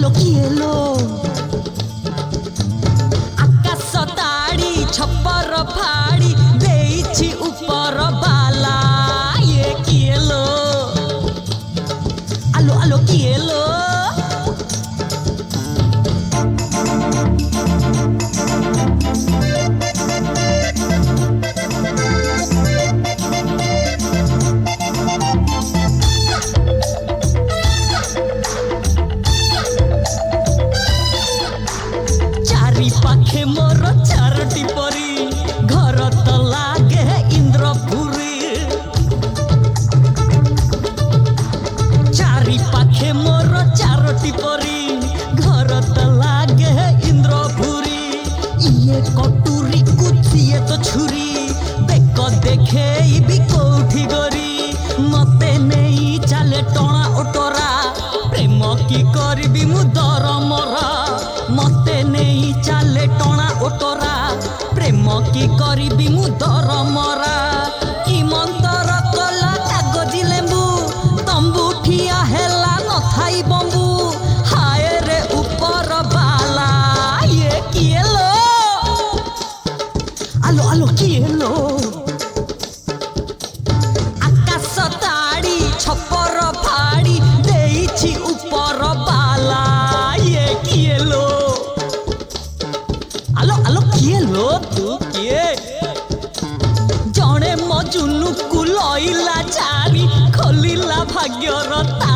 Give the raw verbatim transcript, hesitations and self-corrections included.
ଆଲୋ କିଏ ଲୋ ଆକାଶ ତାଡ଼ି ଛପର ଫାଡ଼ି ଦେଇଛି ଉପର ବାଲା ଇଏ କିଏ ଲୋ ଆଲୋ ଆଲୋ କିଏ ଲୋ पाखे मोर चारोटी परी घर तो लागे इंद्रपुरी चारि पाखे मोर चारोटी परी घर तो लागे इंद्रपुरी इए कटुरी कुचिए तो छुरी बेक देखे भी कोठी गरी मते नहीं चले टणा ओटरा प्रेम की करबी मु दर मरा मते नहीं चले टणा ओटरा प्रेम की करबी मु दर मरा कि मंतर कला कागज लेंबू तंबू ठिया हेला न थाई बंबू हाय रे ऊपर बाला ये किए लो आलो आलो किए लो आकाश ताड़ी छपर फाड़ी देइछि ऊपर बाला ये किए लो आलो आलो किए लो तू किए जड़े मजुनु को लइला चारी खोलिला भाग्यर ता